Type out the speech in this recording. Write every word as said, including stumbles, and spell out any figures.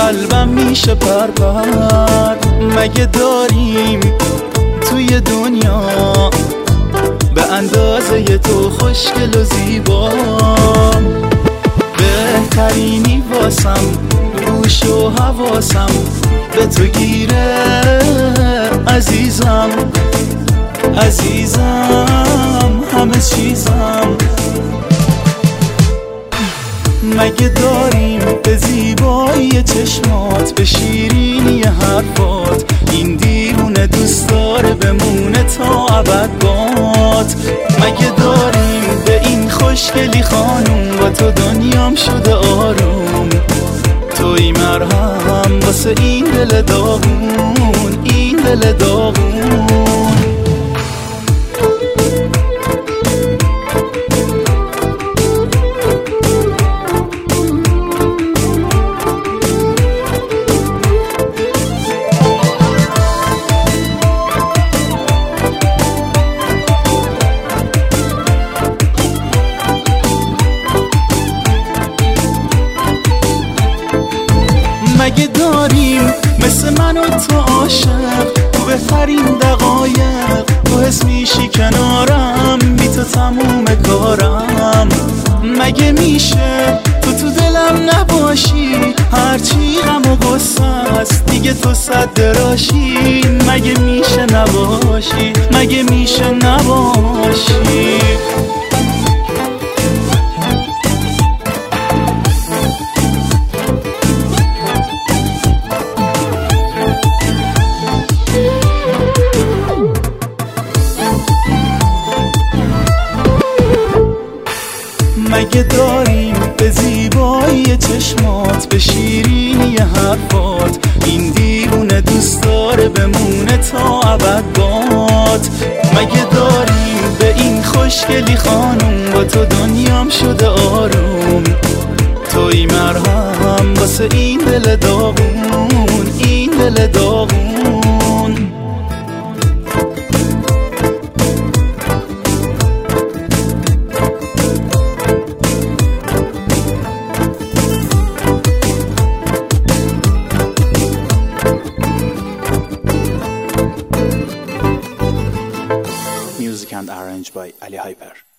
قلبم میشه پر پر. مگه داریم توی دنیا به اندازه تو خوشگل و زیبا؟ بهترینی واسم گوش و حواسم به تو گیره عزیزم عزیزم همه چیزم. مگه داریم به زیبایی چشمات به شیرینی حرفات این دیوونه دوست داره بمونه تا ابد باد؟ مگه داریم به این خوشگلی خانوم با تو دنیام شده آروم؟ توی مرهم واسه این دل داغون این دل داغون. مگه داریم مثل من و تو عاشق تو بهترین دقایق تو حس میشی کنارم بی تو تموم کارم؟ مگه میشه تو تو دلم نباشی هرچی غم و غصه است دیگه تو صد دراشی؟ مگه میشه نباشی مگه میشه نباشی؟ مگه داریم به زیبایی چشمات به شیرینی حرفات این دیوونه دوست داره بمونه تا ابد باد؟ مگه داریم به این خوشگلی خانوم با تو دنیام شده آروم؟ توی مرهم واسه این دل داغون این دل داغون. Music and arranged by Ali Hyper.